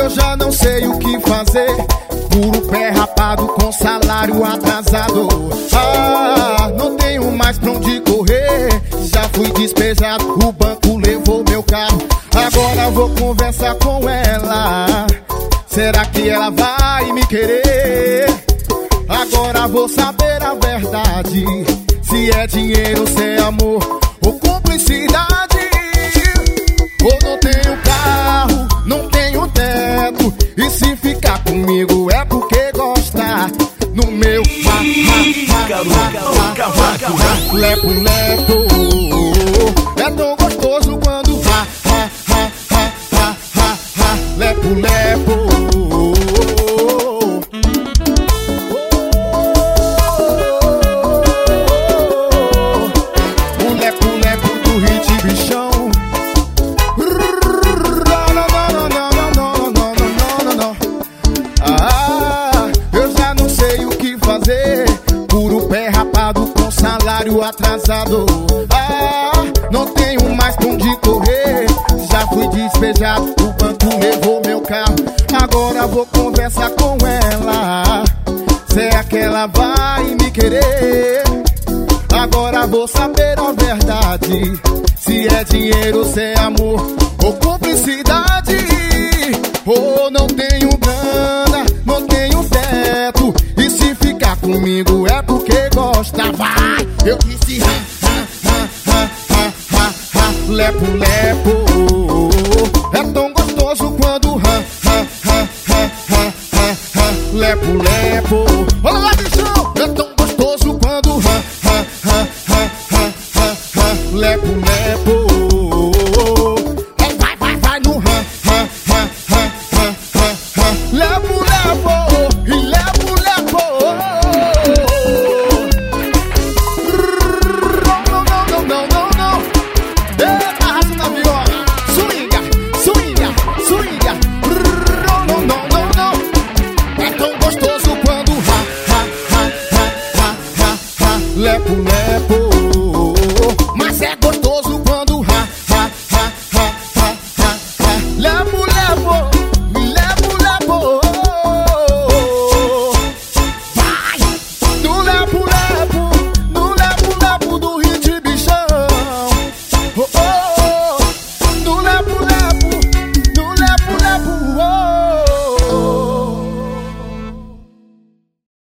eu já não sei o que fazer. Puro pé rapado com salário atrasado. Ah, não tenho mais pra onde correr. Já fui despejado, o banco levou meu carro. Agora vou conversar com ela. Será que ela vai me querer? Agora vou saber a verdade. Se é dinheiro, se é amor ou cumplicidade. Ou não tenho carro, não tenho teto. E se ficar comigo é porque gosta. No meu lepo-lepo. É tão gostoso quando lepo-lepo. O lepo-lepo do hit bichão. Puro pé rapado com salário atrasado. Ah, não tenho mais pra onde correr. Já fui despejado, o banco levou meu carro. Agora vou conversar com ela. Será que ela vai me querer? Agora vou saber a verdade. Se é dinheiro, se é amor ou cumplicidade. Ou não tenho grana, não tenho teto. E se ficar comigo é porque gosta. Vai! Eu disse lepo-lepo. É tão gostoso quando lepo-lepo. Olha lá, bichão! É tão gostoso quando lepo-lepo. Vai no lepo-lepo e lepo-lepo. Não. Eita, raça na viola. Swinga. Não. É tão gostoso quando lepo-lepo. Mas é gostoso quando lepo-lepo.